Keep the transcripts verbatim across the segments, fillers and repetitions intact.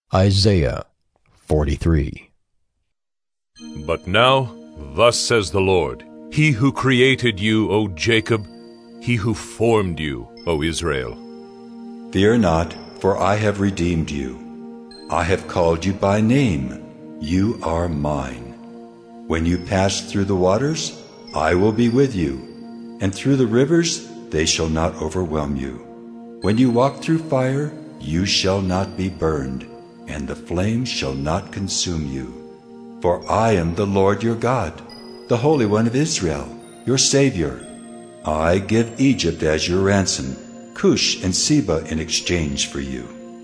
Isaiah forty-three. But now, thus says the Lord, He who created you, O Jacob, He who formed you, O Israel. Fear not, for I have redeemed you. I have called you by name. You are mine. When you pass through the waters, I will be with you, and through the rivers, they shall not overwhelm you. When you walk through fire, you shall not be burned, and the flame shall not consume you. For I am the Lord your God, the Holy One of Israel, your Savior. I give Egypt as your ransom, Cush and Seba in exchange for you.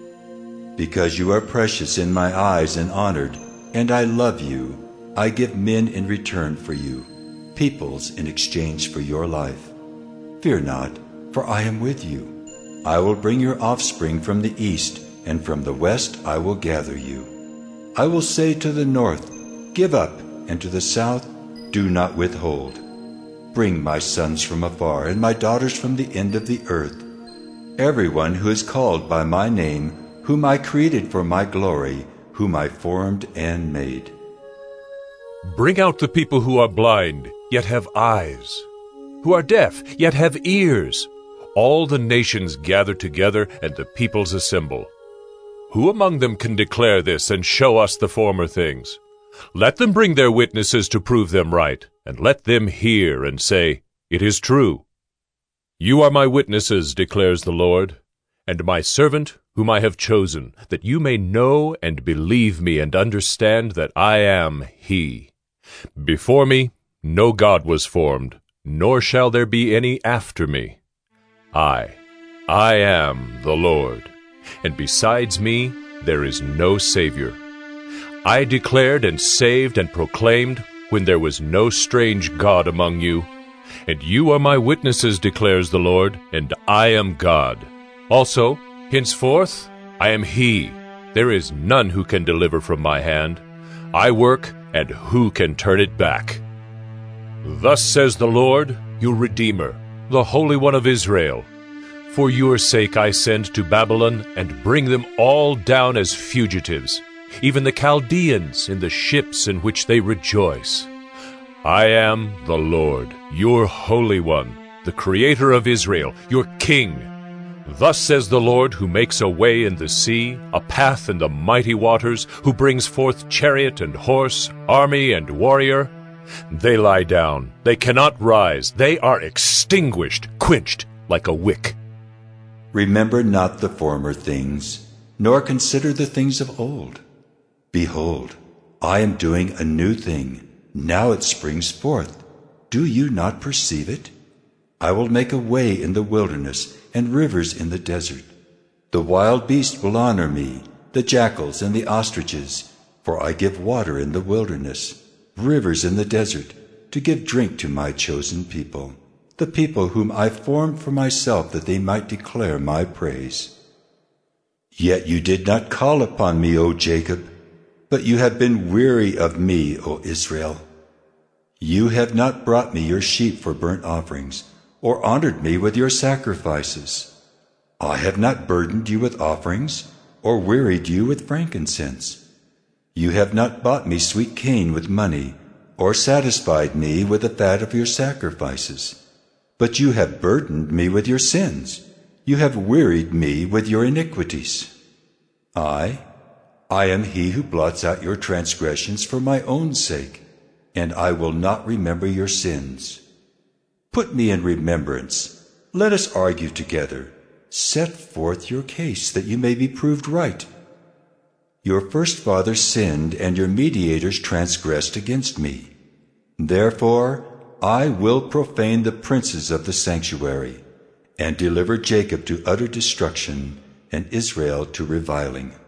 Because you are precious in my eyes and honored, and I love you, I give men in return for you, peoples in exchange for your life. Fear not, for I am with you. I will bring your offspring from the east, and from the west I will gather you. I will say to the north, Give up, and to the south, Do not withhold. Bring my sons from afar, and my daughters from the end of the earth. Everyone who is called by my name, whom I created for my glory, whom I formed and made. Bring out the people who are blind, yet have eyes, who are deaf, yet have ears. All the nations gather together, and the peoples assemble. Who among them can declare this and show us the former things? Let them bring their witnesses to prove them right, and let them hear and say, It is true. You are my witnesses, declares the Lord, and my servant whom I have chosen, that you may know and believe me and understand that I am He. Before me no God was formed, nor shall there be any after me. I, I am the Lord, and besides me there is no Savior. I declared and saved and proclaimed when there was no strange God among you. And you are my witnesses, declares the Lord, and I am God. Also, henceforth, I am He. There is none who can deliver from my hand. I work, and who can turn it back? Thus says the Lord, your Redeemer, the Holy One of Israel. For your sake I send to Babylon, and bring them all down as fugitives, even the Chaldeans in the ships in which they rejoice. I am the Lord, your Holy One, the Creator of Israel, your King. Thus says the Lord, who makes a way in the sea, a path in the mighty waters, who brings forth chariot and horse, army and warrior. They lie down, they cannot rise, they are extinguished, quenched like a wick. Remember not the former things, nor consider the things of old. Behold, I am doing a new thing, now it springs forth. Do you not perceive it? I will make a way in the wilderness and rivers in the desert. The wild beast will honor me, the jackals and the ostriches, for I give water in the wilderness, rivers in the desert, to give drink to my chosen people, the people whom I formed for myself, that they might declare my praise. Yet you did not call upon me, O Jacob, but you have been weary of me, O Israel. You have not brought me your sheep for burnt offerings, or honored me with your sacrifices. I have not burdened you with offerings, or wearied you with frankincense. You have not bought me sweet cane with money, or satisfied me with the fat of your sacrifices. But you have burdened me with your sins. You have wearied me with your iniquities. I, I am he who blots out your transgressions for my own sake, and I will not remember your sins. Put me in remembrance. Let us argue together. Set forth your case, that you may be proved right. Your first fathers sinned, and your mediators transgressed against me. Therefore, I will profane the princes of the sanctuary, and deliver Jacob to utter destruction, and Israel to reviling.